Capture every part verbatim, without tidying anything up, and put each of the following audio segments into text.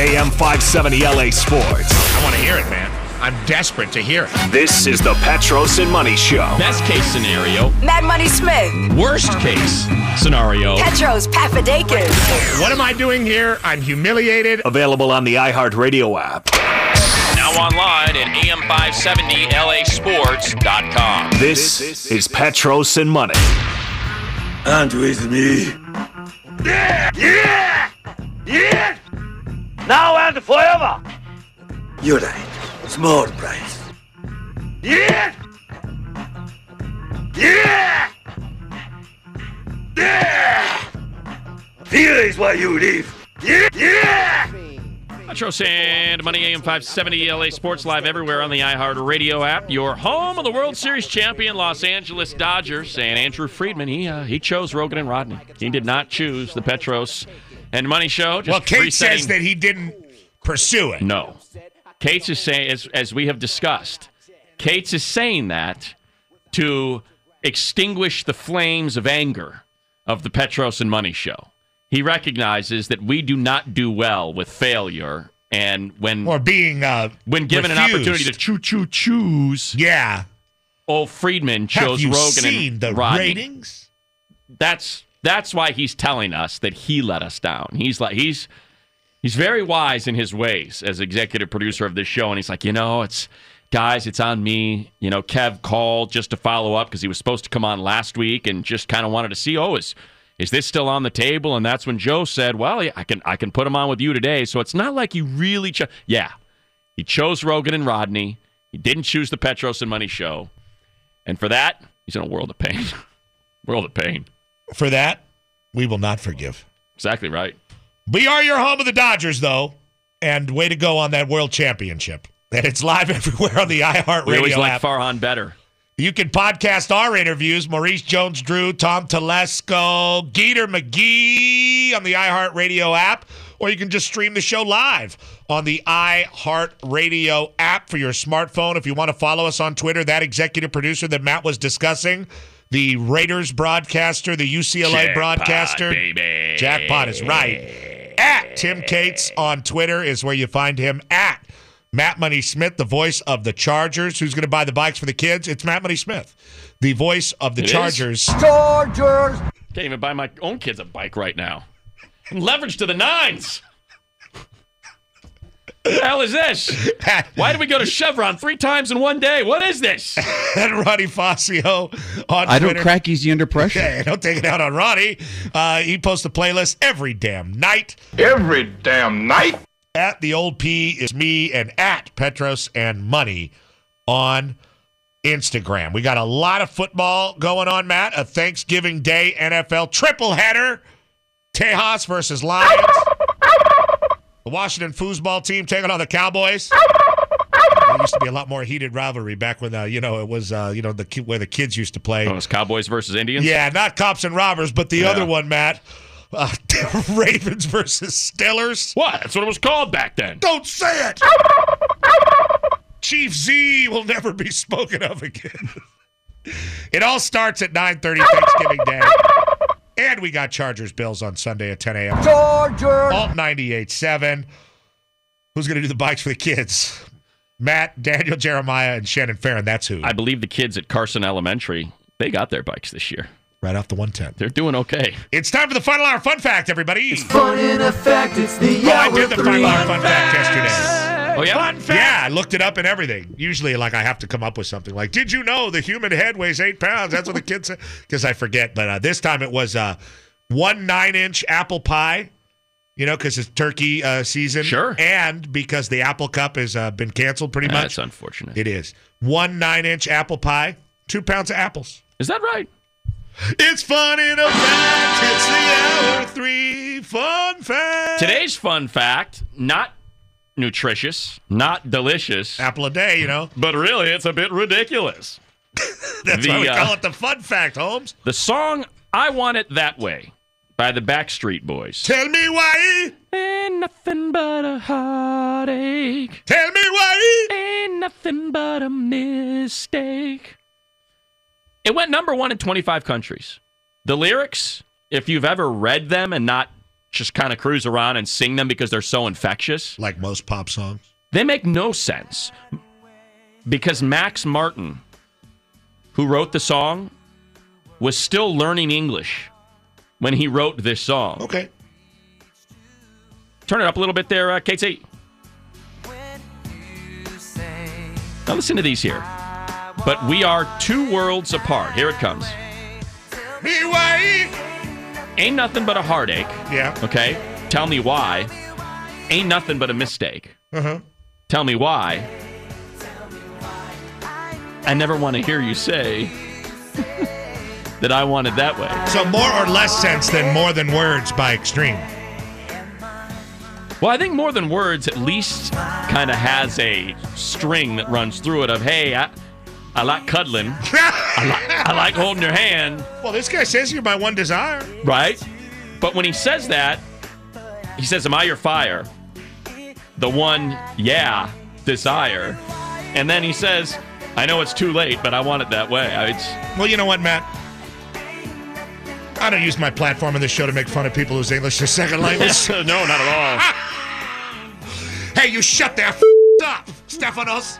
A M five seventy L A Sports. I want to hear it, man. I'm desperate to hear it. This is the Petros and Money Show. Best case scenario. Mad Money Smith. Worst case scenario. Petros Papadakis. What am I doing here? I'm humiliated. Available on the iHeartRadio app. Now online at A M five seventy L A sports dot com. This is Petros and Money. And with me. Yeah! Yeah! Yeah! Now and forever! You're right. Small price. Yeah! Yeah! Yeah! Here is why you live. Yeah! Yeah! Petros and Money, A M five seventy L A Sports, live everywhere on the iHeartRadio app. Your home of the World Series champion Los Angeles Dodgers. And Andrew Friedman, he uh, he chose Rogan and Rodney. He did not choose the Petros and Money Show. Just well, Kate resetting. says that he didn't pursue it. No. Cates is saying, as, as we have discussed, Cates is saying that to extinguish the flames of anger of the Petros and Money Show. He recognizes that we do not do well with failure, and when or being uh, when given refused. an opportunity to choo choo choose, yeah, old Friedman chose Have you Rogan seen and the Rodney. ratings? That's that's why he's telling us that he let us down. He's like he's he's very wise in his ways as executive producer of this show, and he's like, you know, it's guys, it's on me. You know, Kev called just to follow up because he was supposed to come on last week and just kind of wanted to see, oh, is. Is this still on the table? And that's when Joe said, well, I can I can put him on with you today. So it's not like he really chose. Yeah, he chose Rogan and Rodney. He didn't choose the Petros and Money Show. And for that, he's in a world of pain. World of pain. For that, we will not forgive. Exactly right. We are your home of the Dodgers, though. And way to go on that World Championship. And it's live everywhere on the iHeartRadio We always like app. Farhan better. You can podcast our interviews, Maurice Jones-Drew, Tom Telesco, Geeter McGee on the iHeartRadio app, or you can just stream the show live on the iHeartRadio app for your smartphone. If you want to follow us on Twitter, that executive producer that Matt was discussing, the Raiders broadcaster, the U C L A Jackpot, broadcaster. baby. Jackpot is right. At Tim Cates on Twitter is where you find him. At Matt Money Smith, the voice of the Chargers. Who's going to buy the bikes for the kids? It's Matt Money Smith, the voice of the It Chargers. is? Chargers! Can't even buy my own kids a bike right now. I'm leveraged to the nines. What the hell is this? Why did we go to Chevron three times in one day? What is this? And Ronnie Fazio on I Twitter. don't crack easy under pressure. Yeah, don't take it out on Ronnie. Uh, he posts a playlist every damn night. Every damn night. At the old P is me, and at Petros and Money on Instagram. We got a lot of football going on, Matt. A Thanksgiving Day N F L triple header. Tejas versus Lions. The Washington foosball team taking on the Cowboys. There used to be a lot more heated rivalry back when, uh, you know, it was, uh, you know, the where the kids used to play. Oh, it was Cowboys versus Indians? Yeah, not cops and robbers, but the Yeah. other one, Matt. Uh, Ravens versus Steelers. What? That's what it was called back then. Don't say it! Chief Z will never be spoken of again. It all starts at nine thirty Thanksgiving Day. And we got Chargers Bills on Sunday at ten a.m. Chargers! Alt ninety-eight point seven. Who's going to do the bikes for the kids? Matt, Daniel Jeremiah, and Shannon Farron. That's who. I believe the kids at Carson Elementary, they got their bikes this year. Right off the one ten. They're doing okay. It's time for the Final Hour Fun Fact, everybody. Fun in effect, it's the Oh, I hour did the three. Final Hour Fun Fact yesterday. Oh, yeah? Fun fact. Yeah, I looked it up and everything. Usually, like, I have to come up with something like, did you know the human head weighs eight pounds? That's what the kids say. Because I forget. But uh, this time it was uh, one nine-inch apple pie, you know, because it's turkey uh, season. Sure. And because the Apple Cup has uh, been canceled pretty much. That's unfortunate. It is. One nine-inch apple pie, two pounds of apples. Is that right? It's fun in a fact. It's the hour three fun fact. Today's fun fact, not nutritious, not delicious, Apple a day, you know. but really it's a bit ridiculous. That's The, why we uh, call it the fun fact, Holmes. The song I Want It That Way by the Backstreet Boys. Tell me why. Ain't nothing but a heartache. Tell me why. Ain't nothing but a mistake. It went number one in twenty-five countries. The lyrics, if you've ever read them and not just kind of cruise around and sing them because they're so infectious. Like most pop songs. They make no sense. Because Max Martin, who wrote the song, was still learning English when he wrote this song. Okay. Turn it up a little bit there, uh, K T. Now listen to these here. But we are two worlds apart. Here it comes. Me why? Ain't nothing but a heartache. Yeah. Okay? Tell me why. Ain't nothing but a mistake. Uh-huh. Tell me why. I never want to hear you say that I wanted that way. So more or less sense than more than words by Extreme. Well, I think More Than Words at least kind of has a string that runs through it of, hey, I, I like cuddling. I, like, I like holding your hand. Well, this guy says you're my one desire. Right? But when he says that, he says, am I your fire? The one, yeah, desire. And then he says, I know it's too late, but I want it that way. I, it's, Well, you know what, Matt? I don't use my platform in this show to make fun of people whose English is second language. no, not at all. Hey, you shut that f- up, Stefanos.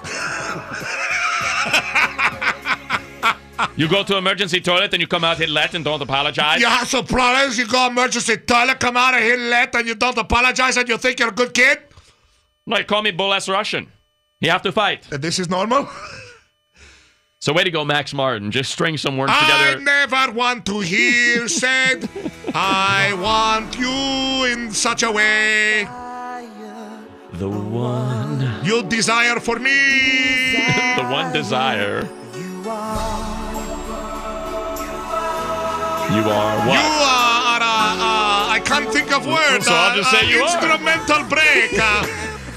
You go to emergency toilet and you come out let and don't apologize. You have some problems, you go emergency toilet, come out of here late, and you don't apologize, and you think you're a good kid? No, you call me bull-ass Russian. You have to fight. And this is normal? So way to go, Max Martin. Just string some words I together. never want to hear said, I want you in such a way. The one. You desire for me. The one desire. You are what? You are, uh, uh, I can't think of words. So I'll just uh, say uh, you are. Instrumental break. Uh.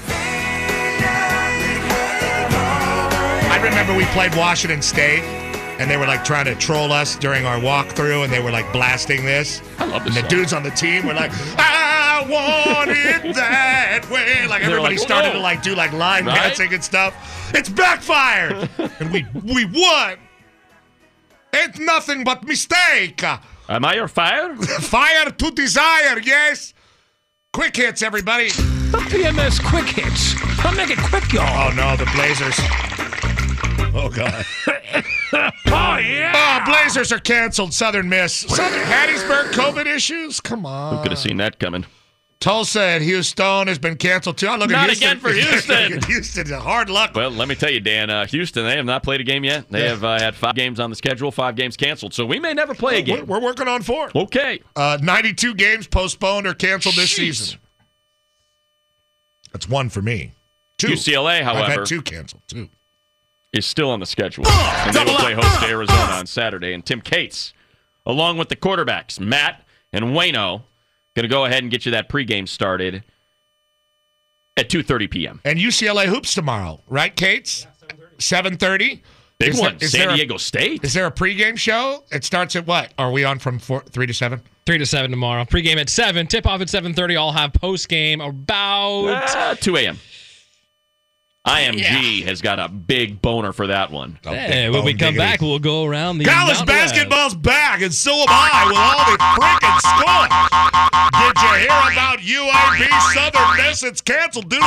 I remember we played Washington State, and they were like trying to troll us during our walkthrough, and they were like blasting this. I love this And the song. dudes on the team were like, I want it that way. Like They're everybody like, started whoa. to like do like line Right? dancing and stuff. It's backfired, and we we won. Ain't nothing but mistake. Am I your fire? Fire to desire, yes. Quick hits, everybody. P M S quick hits. I'll make it quick, y'all. Oh no, the Blazers. Oh God. Oh, yeah. Oh, Blazers are canceled. Southern Miss. Southern Hattiesburg COVID issues. Come on. Who could have seen that coming? Tulsa and Houston has been canceled too. Oh, look Not at Houston. again for Houston. Look at Houston. Hard luck. Well, let me tell you, Dan, uh, Houston, they have not played a game yet. They Yeah. have uh, had five games on the schedule, five games canceled. So we may never play a We're, game. we're working on four. Okay. Uh, ninety-two games postponed or canceled this Jeez. season. That's one for me. Two. U C L A, I've however, had two canceled, too. is still on the schedule. And they will play host to Arizona on Saturday. And Tim Cates, along with the quarterbacks, Matt and Wayno, going to go ahead and get you that pregame started at two thirty p.m. And U C L A hoops tomorrow, right, Kates? seven thirty. Big Is one, there- is San there a- Diego State. Is there a pregame show? It starts at what? Are we on from four, three to seven? Three to seven tomorrow. Pregame at seven. Tip off at seven thirty. I'll have postgame about. Uh, two a.m. I M G has got a big boner for that one. Hey, when we come back, we'll go around the College Mountain West. basketball's back, and so am I with all the freaking score. Did you hear about U A B Southern Miss? It's canceled due to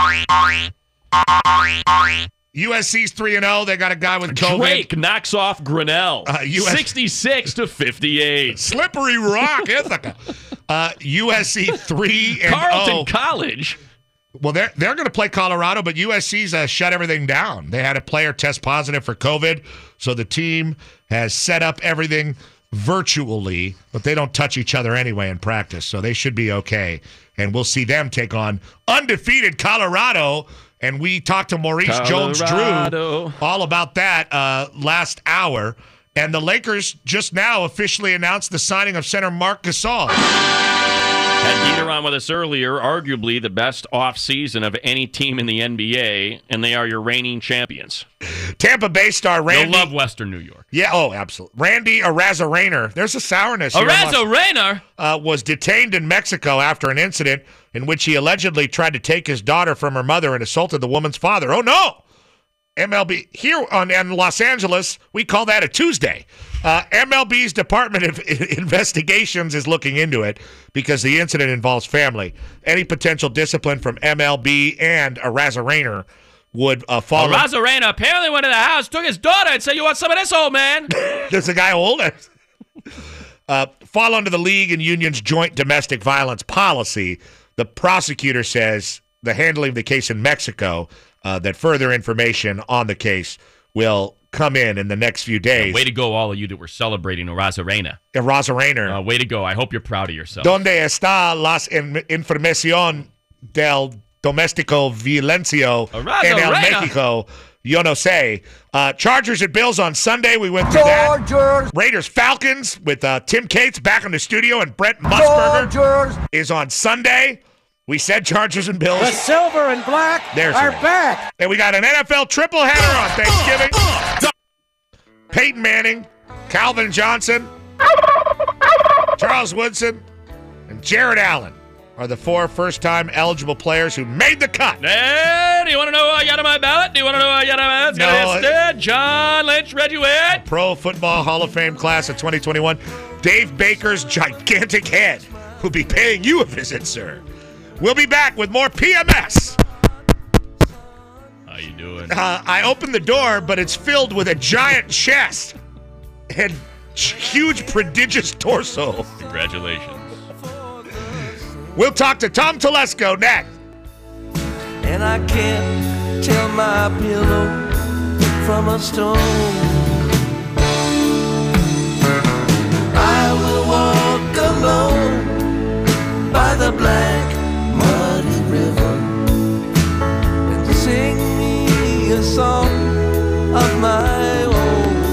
COVID. U S C's three and oh. They got a guy with COVID. Drake knocks off Grinnell, Uh, U S sixty-six to fifty-eight. Slippery Rock, Ithaca. Uh, U S C three and Carleton oh. College. Well, they're they're going to play Colorado, but U S C's uh, shut everything down. They had a player test positive for COVID, so the team has set up everything virtually, but they don't touch each other anyway in practice, so they should be okay. And we'll see them take on undefeated Colorado. And we talked to Maurice Jones-Drew Colorado. all about that uh, last hour. And the Lakers just now officially announced the signing of center Marc Gasol. Had Dieter on with us earlier, arguably the best offseason of any team in the N B A, and they are your reigning champions. Tampa Bay star Randy. You'll love Western New York. Yeah, oh, absolutely. Randy Arozarena. There's a sourness here. in Los- Arena. uh, was detained in Mexico after an incident in which he allegedly tried to take his daughter from her mother and assaulted the woman's father. Oh, no! M L B. Here on, in Los Angeles, we call that a Tuesday. Uh, M L B's Department of Investigations is looking into it because the incident involves family. Any potential discipline from M L B and Arozarena would uh, fall. Arozarena apparently went to the house, took his daughter, and said, "You want some of this, old man?" There's a guy old. uh, fall under the league and union's joint domestic violence policy. The prosecutor says the handling of the case in Mexico, uh, that further information on the case will come in in the next few days. Way to go, all of you that were celebrating Arozarena. Arozarena. Uh, way to go. I hope you're proud of yourself. ¿Dónde está las in- información del doméstico violencio en el México? Yo no sé. Uh, Chargers at Bills on Sunday. We went through Chargers. that. Raiders Falcons with uh, Tim Cates back in the studio, and Brent Musburger Chargers. is on Sunday. We said Chargers and Bills. The silver and black There's are it. back. And we got an N F L triple header on Thanksgiving. Peyton Manning, Calvin Johnson, Charles Woodson, and Jared Allen are the four first-time eligible players who made the cut. Hey, do you want to know who I got on my ballot? Do you want to know who I got on my ballot? No. Instead, John Lynch, Reggie White. Pro Football Hall of Fame class of twenty twenty-one. Dave Baker's gigantic head will be paying you a visit, sir. We'll be back with more P M S. How you doing? Uh, I opened the door, but it's filled with a giant chest and huge, prodigious torso. Congratulations. We'll talk to Tom Telesco next. And I can't tell my pillow from a stone. I will walk alone by the black muddy river and sing me a song of my own.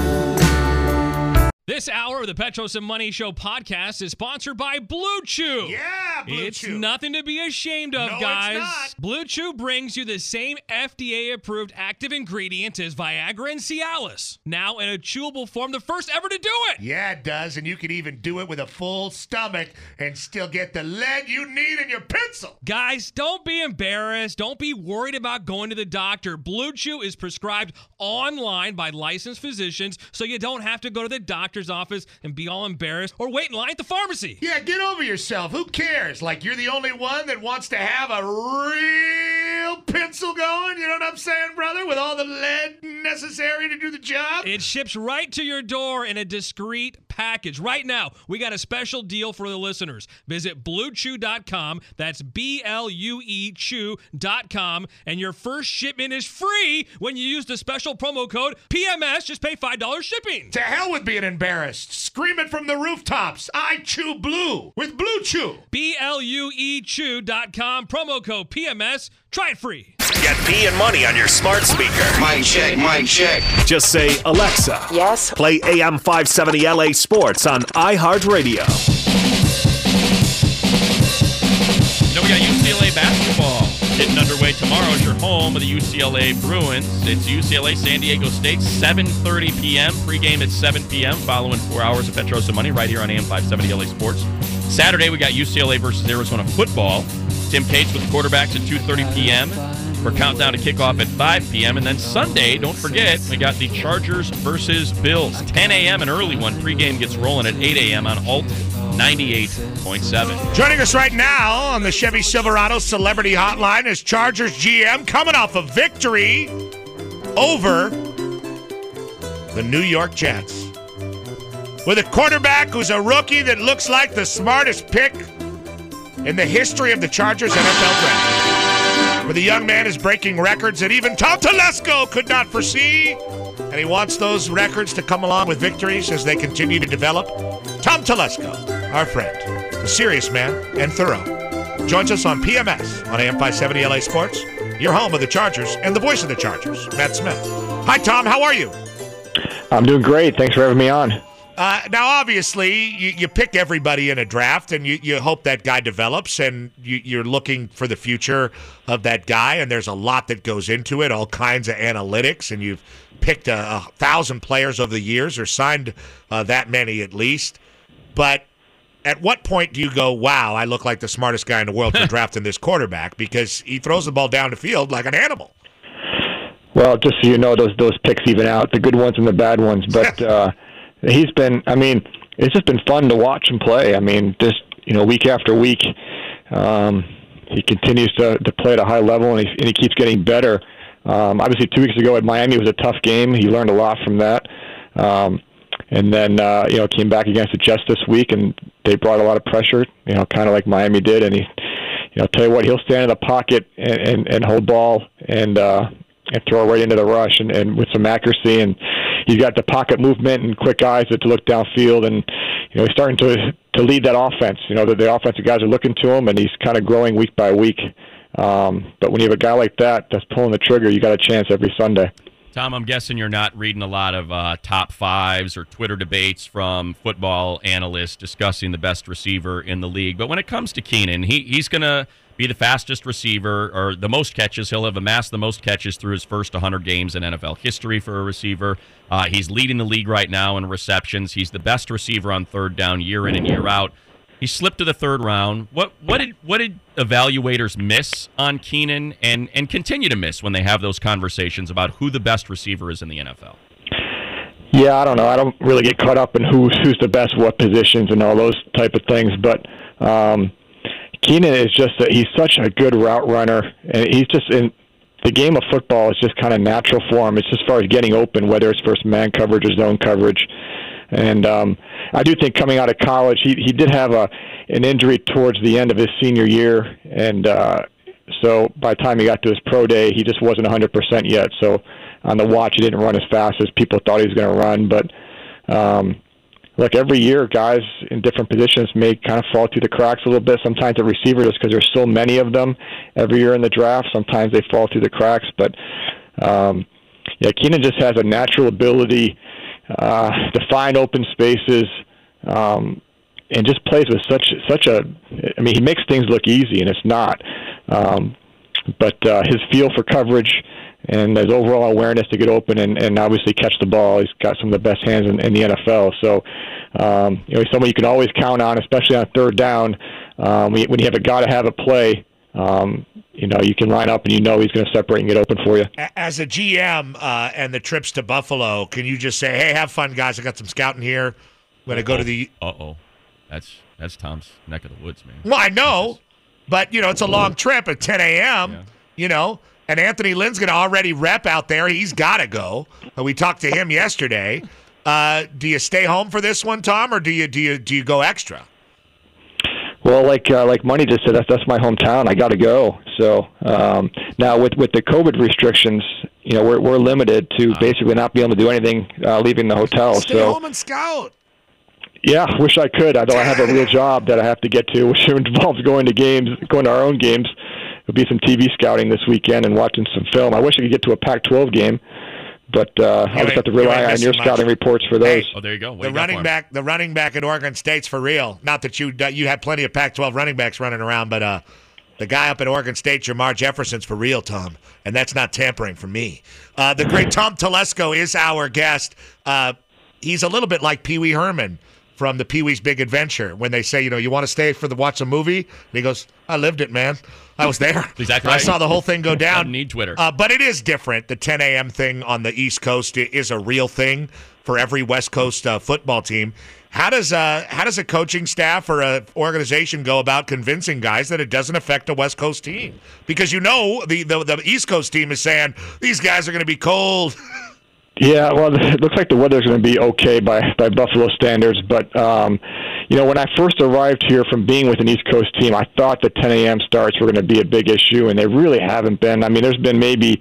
This hour of the Petros and Money Show podcast is sponsored by Blue Chew. Yeah, Blue it's Chew. It's nothing to be ashamed of, no, guys. It's not. Blue Chew brings you the same F D A-approved active ingredients as Viagra and Cialis. Now in a chewable form, the first ever to do it. Yeah, it does, and you can even do it with a full stomach and still get the lead you need in your pencil. Guys, don't be embarrassed. Don't be worried about going to the doctor. Blue Chew is prescribed online by licensed physicians, so you don't have to go to the doctor's office and be all embarrassed or wait in line at the pharmacy. Yeah, get over yourself. Who cares? Like, you're the only one that wants to have a real pencil going, you know what I'm saying, brother? With all the lead necessary to do the job? It ships right to your door in a discreet package. Right now, we got a special deal for the listeners. Visit blue chew dot com. That's B L U E chew dot com. And your first shipment is free when you use the special promo code P M S. Just pay five dollars shipping. To hell with being embarrassed. Scream it from the rooftops. I chew blue with Blue Chew. B L U E chew dot com. Promo code P M S. Try it free. Get P and Money on your smart speaker. Mic check, mic check. Just say, Alexa, Yes. play A M five seventy L A Sports on iHeartRadio. You know, we got U C L A basketball getting underway tomorrow as your home of the U C L A Bruins. It's U C L A San Diego State, seven thirty p.m. Pregame at seven p.m. following four hours of Petros and Money right here on A M five seventy L A Sports. Saturday, we got U C L A versus Arizona football. Tim Cates with the quarterbacks at two thirty p.m. for countdown to kickoff at five p.m. And then Sunday, don't forget, we got the Chargers versus Bills. ten a.m. an early one. Pregame gets rolling at eight a.m. on Alt ninety-eight point seven. Joining us right now on the Chevy Silverado Celebrity Hotline is Chargers G M coming off a victory over the New York Jets. With a quarterback who's a rookie that looks like the smartest pick in the history of the Chargers N F L draft. Where the young man is breaking records that even Tom Telesco could not foresee. And he wants those records to come along with victories as they continue to develop. Tom Telesco, our friend, a serious man and thorough, joins us on P M S on A M five seventy L A Sports, your home of the Chargers and the voice of the Chargers, Matt Smith. Hi, Tom. How are you? I'm doing great. Thanks for having me on. Uh, now, obviously, you, you pick everybody in a draft, and you, you hope that guy develops, and you, you're looking for the future of that guy, and there's a lot that goes into it, all kinds of analytics, and you've picked a, a thousand players over the years, or signed uh, that many at least. But at what point do you go, wow, I look like the smartest guy in the world for drafting this quarterback, because he throws the ball down the field like an animal? Well, just so you know, those those picks even out, the good ones and the bad ones, but... uh he's been. I mean, it's just been fun to watch him play. I mean, just you know, week after week, um, he continues to to play at a high level, and he and he keeps getting better. Um, obviously, two weeks ago at Miami was a tough game. He learned a lot from that. Um, and then, uh, you know, came back against the Jets this week, and they brought a lot of pressure, you know, kind of like Miami did. And he, you know, tell you what, he'll stand in the pocket and, and, and hold ball and uh, and throw right into the rush and, and with some accuracy. And he's got the pocket movement and quick eyes to look downfield. And, you know, he's starting to to lead that offense. You know, the, the offensive guys are looking to him, and he's kind of growing week by week. Um, but when you have a guy like that that's pulling the trigger, you got a chance every Sunday. Tom, I'm guessing you're not reading a lot of uh, top fives or Twitter debates from football analysts discussing the best receiver in the league. But when it comes to Keenan, he, he's going to be the fastest receiver or the most catches. He'll have amassed the most catches through his first one hundred games in N F L history for a receiver. Uh, he's leading the league right now in receptions. He's the best receiver on third down year in and year out. He slipped to the third round. What what did what did evaluators miss on Keenan and, and continue to miss when they have those conversations about who the best receiver is in the N F L? Yeah, I don't know. I don't really get caught up in who's who's the best, what positions, and all those type of things. But um, Keenan is just a, he's such a good route runner, and he's just in the game of football is just kind of natural for him. It's just as far as getting open, whether it's first man coverage or zone coverage. And um, I do think coming out of college, he he did have a an injury towards the end of his senior year, and uh, so by the time he got to his pro day, he just wasn't one hundred percent yet. So on the watch, he didn't run as fast as people thought he was going to run. But um, look, every year, guys in different positions may kind of fall through the cracks a little bit. Sometimes the receiver, just because there's so many of them every year in the draft, sometimes they fall through the cracks. But um, yeah, Keenan just has a natural ability Uh, to find open spaces, um, and just plays with such such a. I mean, he makes things look easy, and it's not. Um, but uh, his feel for coverage and his overall awareness to get open and, and obviously catch the ball, he's got some of the best hands in, in the N F L. So, um, you know, he's someone you can always count on, especially on third down. Um, when you have a guy to have a play. Um, you know, you can line up and you know he's going to separate and get open for you. As a G M uh, and the trips to Buffalo, can you just say, hey, have fun, guys. I got some scouting here. When I go to the – Uh-oh. That's that's Tom's neck of the woods, man. Well, I know, but, you know, it's a long trip at ten a.m., yeah. you know, and Anthony Lynn's going to already rep out there. He's got to go. We talked to him yesterday. Uh, do you stay home for this one, Tom, or do you do you do you go extra? Well, like uh, like Money just said, that's that's my hometown. I got to go. So um, now with with the COVID restrictions, you know, we're we're limited to basically not being able to do anything uh, leaving the hotel. Stay so, home and scout. Yeah, wish I could. Although I have a real job that I have to get to, which involves going to games, going to our own games. There'll be some T V scouting this weekend and watching some film. I wish I could get to a Pac twelve game. But uh, I just have to rely on your scouting much. reports for those. Hey, oh, there you go. What the you running back, the running back at Oregon State's for real. Not that you you had plenty of Pac twelve running backs running around, but uh, the guy up at Oregon State, Jamar Jefferson's for real, Tom, and that's not tampering for me. Uh, the great Tom Telesco is our guest. Uh, he's a little bit like Pee Wee Herman from the Pee Wee's Big Adventure. When they say, you know, you want to stay for the watch a movie, and he goes, "I lived it, man. I was there. Exactly. I saw the whole thing go down." Don't need Twitter. Uh, but it is different. The ten a.m. thing on the East Coast is a real thing for every West Coast uh, football team. How does uh, how does a coaching staff or an organization go about convincing guys that it doesn't affect a West Coast team? Because you know the, the, the East Coast team is saying, these guys are going to be cold. Yeah, well, it looks like the weather's going to be okay by, by Buffalo standards. But, um, you know, when I first arrived here from being with an East Coast team, I thought the ten a.m. starts were going to be a big issue, and they really haven't been. I mean, there's been maybe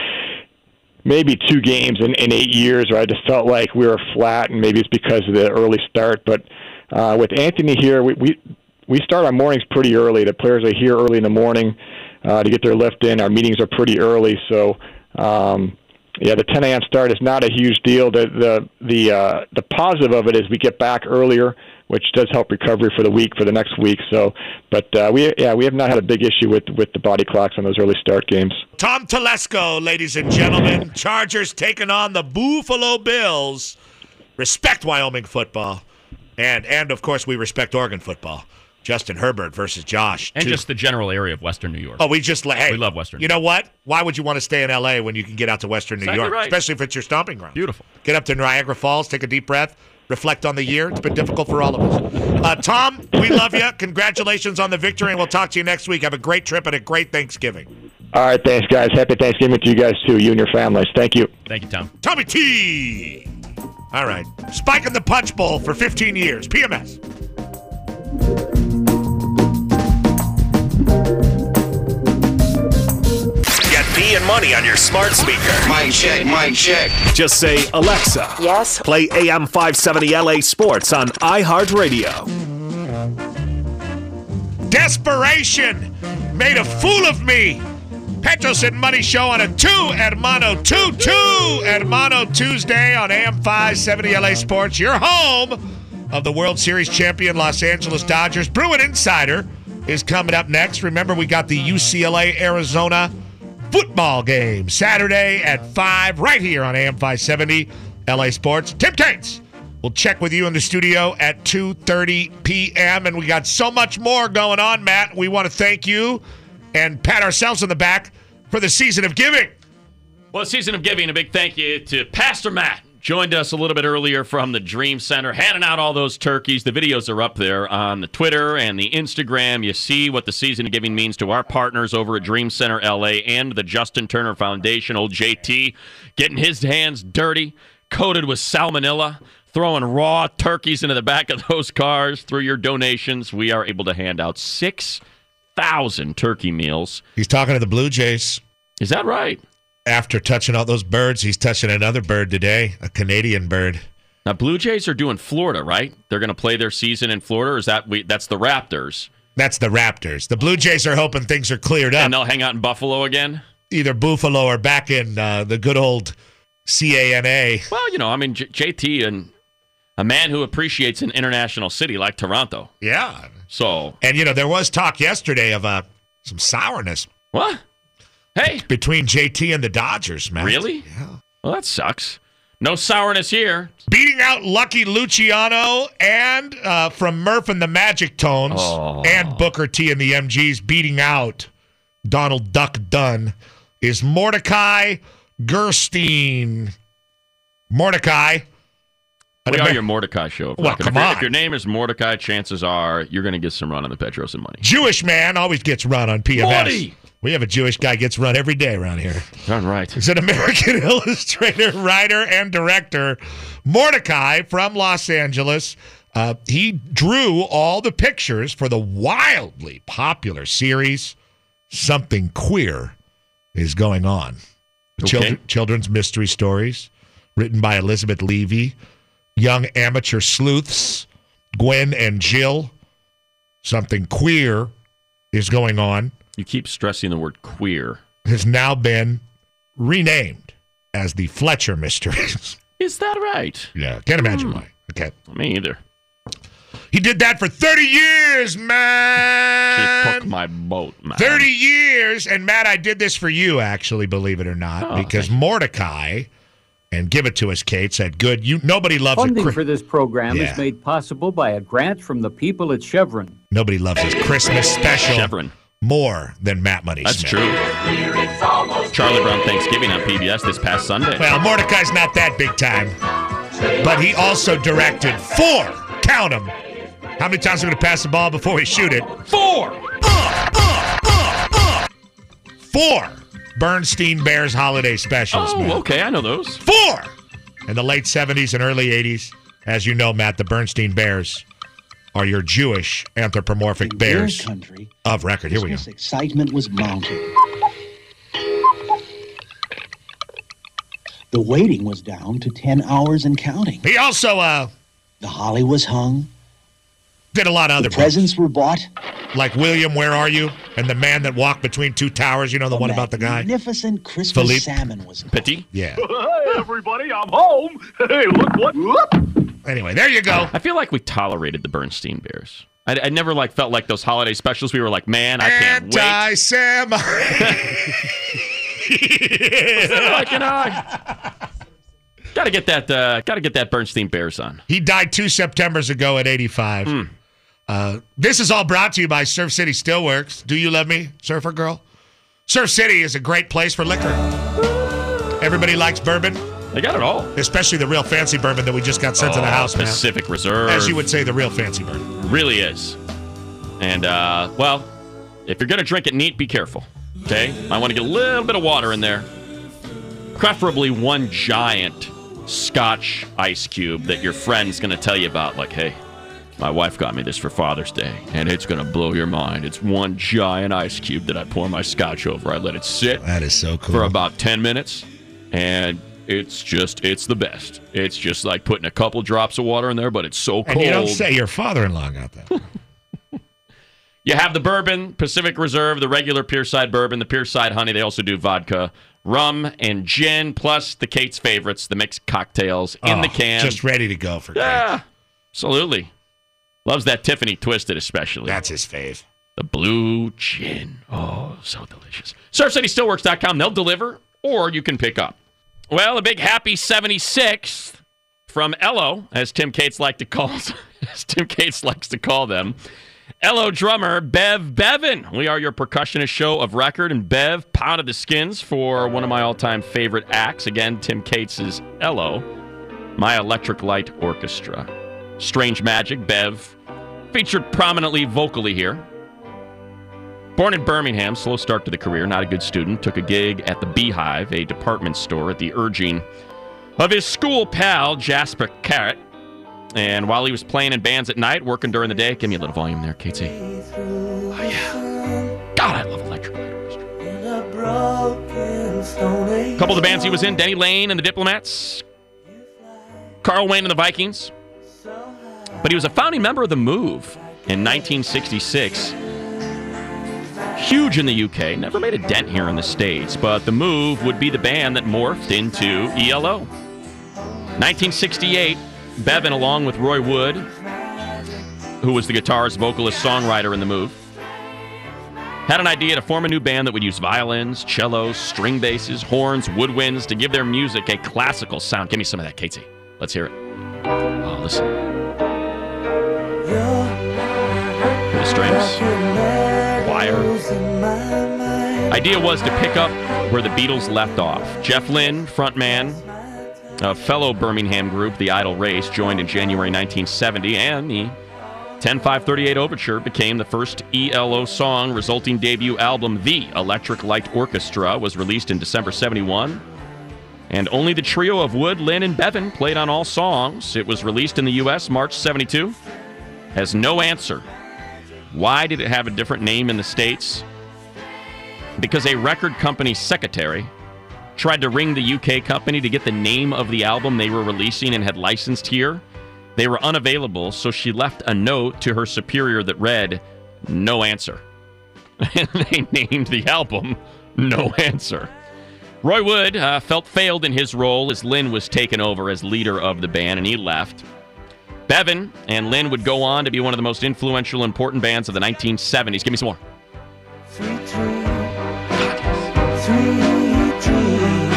maybe two games in, in eight years where I just felt like we were flat, and maybe it's because of the early start. But uh, with Anthony here, we, we, we start our mornings pretty early. The players are here early in the morning uh, to get their lift in. Our meetings are pretty early, so um, – yeah, the ten a.m. start is not a huge deal. The the the uh, the positive of it is we get back earlier, which does help recovery for the week for the next week. So, but uh, we yeah we have not had a big issue with with the body clocks on those early start games. Tom Telesco, ladies and gentlemen, Chargers taking on the Buffalo Bills. Respect Wyoming football, and and of course we respect Oregon football. Justin Herbert versus Josh. And two. just the general area of Western New York. Oh, we just hey, we love Western. You know what? Why would you want to stay in L A when you can get out to Western New exactly York, right. especially if it's your stomping ground? Beautiful. Get up to Niagara Falls, take a deep breath, reflect on the year. It's been difficult for all of us. Uh, Tom, we love you. Congratulations on the victory, and we'll talk to you next week. Have a great trip and a great Thanksgiving. All right, thanks, guys. Happy Thanksgiving to you guys, too, you and your families. Thank you. Thank you, Tom. Tommy T. All right. Spike in the Punch Bowl for fifteen years. P M S. Get P and Money on your smart speaker. Mic check, mic check. Just say, Alexa, Yes. play A M five seventy L A Sports on iHeartRadio. Desperation made a fool of me. Petros and Money Show on a two, Hermano two two, Hermano Tuesday on A M five seventy L A Sports. Your home of the World Series champion Los Angeles Dodgers. Bruin Insider is coming up next. Remember, we got the U C L A Arizona football game Saturday at five right here on A M five seventy L A Sports. Tim Cates will check with you in the studio at two thirty p.m. And we got so much more going on, Matt. We want to thank you and pat ourselves on the back for the season of giving. Well, the season of giving, a big thank you to Pastor Matt. Joined us a little bit earlier from the Dream Center, handing out all those turkeys. The videos are up there on the Twitter and the Instagram. You see what the season of giving means to our partners over at Dream Center L A and the Justin Turner Foundation. Old J T getting his hands dirty, coated with salmonella, throwing raw turkeys into the back of those cars. Through your donations, we are able to hand out six thousand turkey meals. He's talking to the Blue Jays. Is that right? After touching all those birds, he's touching another bird today, a Canadian bird. Now, Blue Jays are doing Florida, right? They're going to play their season in Florida, or is that we, that's the Raptors? That's the Raptors. The Blue Jays are hoping things are cleared up. And they'll hang out in Buffalo again? Either Buffalo or back in uh, the good old C A N A. Well, you know, I mean, J- JT and a man who appreciates an international city like Toronto. Yeah. So. And, you know, there was talk yesterday of uh, some sourness. What? Hey. Between J T and the Dodgers, man. Really? Yeah. Well, that sucks. No sourness here. Beating out Lucky Luciano and uh, from Murph and the Magic Tones Oh. and Booker T and the M Gs beating out Donald Duck Dunn is Mordecai Gerstein. Mordecai. We are your Mordecai show. Well, if come your, on. If your name is Mordecai, chances are you're going to get some run on the Petros and Money. Jewish man always gets run on P M S. Morty! We have a Jewish guy gets run every day around here. Darn right. He's an American illustrator, writer, and director. Mordecai from Los Angeles. Uh, he drew all the pictures for the wildly popular series Something Queer is Going On. Okay. Children, children's mystery stories written by Elizabeth Levy. Young amateur sleuths, Gwen and Jill. Something Queer is Going On. You keep stressing the word queer. Has now been renamed as the Fletcher Mysteries. Is that right? Yeah, can't imagine why. Okay. Me either. He did that for thirty years, She man. took my boat, man. thirty years. And, Matt, I did this for you, actually, believe it or not, Oh, because thank you. Mordecai, and give it to us, Kate, said, good. You Nobody loves Funding a Chri- for this program Yeah. is made possible by a grant from the people at Chevron. Nobody loves his Christmas special Chevron. more than Matt Money That's Smith. true. Charlie Brown Thanksgiving on P B S this past Sunday. Well, Mordecai's not that big time, but he also directed four, count them. How many times are we going to pass the ball before we shoot it? Four. Uh, uh, uh, uh. Four Bernstein Bears holiday specials, Oh, man. okay. I know those. Four! In the late seventies and early eighties, as you know, Matt, the Bernstein Bears are your Jewish anthropomorphic In bears their country, of record. Here we go. Christmas excitement was mounting. The waiting was down to ten hours and counting. He also uh, The holly was hung. did a lot of other The presents were bought. books, like William, Where Are You? And The Man That Walked Between Two Towers. You know the A one about the guy? magnificent Christmas Philippe. salmon was caught. Petit. Yeah. Hey, everybody, I'm home. Hey, look what. Whoop. Anyway, there you go. I feel like we tolerated the Bernstein Bears. I, I never like felt like those holiday specials. We were like, man, I can't wait. Anti-Semite. Like, you know, I, gotta get that. Uh, gotta get that Bernstein Bears on. He died two Septembers ago at eighty-five. Hmm. Uh, this is all brought to you by Surf City Steelworks. Do you love me, Surfer Girl? Surf City is a great place for liquor. Everybody likes bourbon. They got it all. Especially the real fancy bourbon that we just got sent oh, to the house, man. Pacific Reserve. As you would say, the real fancy bourbon. Really is. And, uh, well, if you're going to drink it neat, be careful. Okay? I want to get a little bit of water in there. Preferably one giant Scotch ice cube that your friend's going to tell you about. Like, hey, my wife got me this for Father's Day, and it's going to blow your mind. It's one giant ice cube that I pour my Scotch over. I let it sit. That is so cool. For about ten minutes, and it's just, it's the best. It's just like putting a couple drops of water in there, but it's so cold. And you don't say your father-in-law got that. You have the bourbon, Pacific Reserve, the regular Pierside bourbon, the Pierside honey. They also do vodka, rum, and gin, plus the Kate's favorites, the mixed cocktails in oh, the can. Just ready to go for Kate. Yeah, absolutely. Loves that Tiffany Twisted especially. That's his fave. The blue gin. Oh, so delicious. Surf City Steelworks dot com. They'll deliver, or you can pick up. Well, a big happy seventy-sixth from Ello, as Tim Cates like to call as Tim Cates likes to call them. Ello drummer Bev Bevan. We are your percussionist show of record, and Bev pounded the skins for one of my all-time favorite acts. Again, Tim Cates' Ello, My Electric Light Orchestra. Strange Magic, Bev, featured prominently vocally here. Born in Birmingham, slow start to the career, not a good student. Took a gig at the Beehive, a department store, at the urging of his school pal, Jasper Carrot. And while he was playing in bands at night, working during the day, give me a little volume there, Katie. Oh, yeah. God, I love Electric Light Orchestra. A couple of the bands he was in, Denny Lane and the Diplomats, Carl Wayne and the Vikings. But he was a founding member of The Move in nineteen sixty-six. Huge in the U K, never made a dent here in the States, but The Move would be the band that morphed into E L O. nineteen sixty-eight, Bevan, along with Roy Wood, who was the guitarist, vocalist, songwriter in The Move, had an idea to form a new band that would use violins, cellos, string basses, horns, woodwinds to give their music a classical sound. Give me some of that, Katie. Let's hear it. Oh, listen. The strings. Choir. Idea was to pick up where the Beatles left off. Jeff Lynne, frontman, a fellow Birmingham group, the Idle Race, joined in January nineteen seventy, and the ten five thirty-eight Overture became the first E L O song. Resulting debut album, The Electric Light Orchestra, was released in December seventy-one. And only the trio of Wood, Lynn, and Bevan played on all songs. It was released in the U S March seventy-two. Has no answer. Why did it have a different name in the States? Because a record company secretary tried to ring the U K company to get the name of the album they were releasing and had licensed here. They were unavailable, so she left a note to her superior that read, "No answer." And they named the album No Answer. Roy Wood uh, felt failed in his role as Lynn was taken over as leader of the band, and he left. Bevan and Lynn would go on to be one of the most influential, important bands of the nineteen seventies. Give me some more. Sweet dream. God, yes. Sweet dream.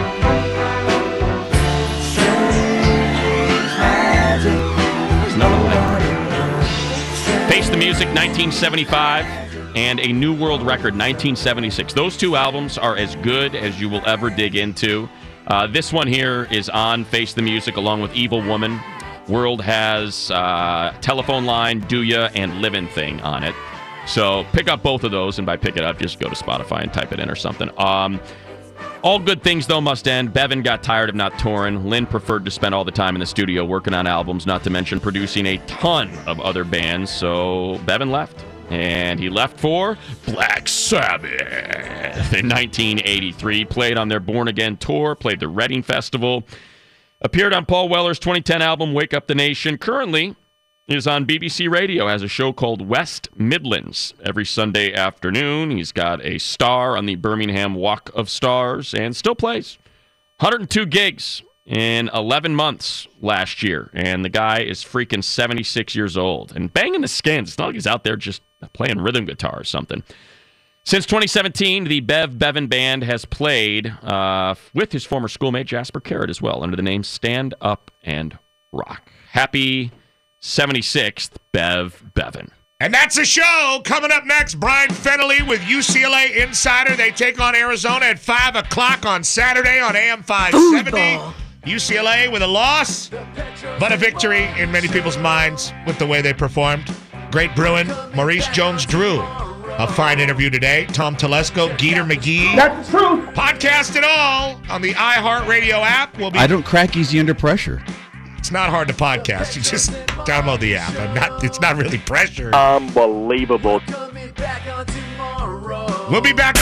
There's nothing like it. Face the Music, nineteen seventy-five, and A New World Record, nineteen seventy-six. Those two albums are as good as you will ever dig into. Uh, this one here is on Face the Music, along with Evil Woman. World has uh, Telephone Line, Do Ya, and Livin' Thing on it. So pick up both of those, and by pick it up, just go to Spotify and type it in or something. Um, all good things, though, must end. Bevan got tired of not touring. Lynn preferred to spend all the time in the studio working on albums, not to mention producing a ton of other bands. So Bevan left, and he left for Black Sabbath in nineteen eighty-three. Played on their Born Again tour, played the Reading Festival. Appeared on Paul Weller's twenty ten album, Wake Up the Nation. Currently is on B B C Radio, has a show called West Midlands every Sunday afternoon. He's got a star on the Birmingham Walk of Stars and still plays. one hundred two gigs in eleven months last year. And the guy is freaking seventy-six years old and banging the skins. It's not like he's out there just playing rhythm guitar or something. Since twenty seventeen, the Bev Bevan Band has played uh, with his former schoolmate Jasper Carrot as well, under the name Stand Up and Rock. Happy seventy-sixth, Bev Bevan. And that's the show. Coming up next, Brian Fennelly with U C L A Insider. They take on Arizona at five o'clock on Saturday on A M five seventy. Football. U C L A with a loss, but a victory in many people's minds with the way they performed. Great Bruin, Maurice Jones-Drew. A fine interview today. Tom Telesco, Geeter McGee. That's the truth. Podcast it all on the iHeartRadio app. We'll be. I don't crack easy under pressure. It's not hard to podcast. You just download the app. I'm not. It's not really pressure. Unbelievable. We'll be back.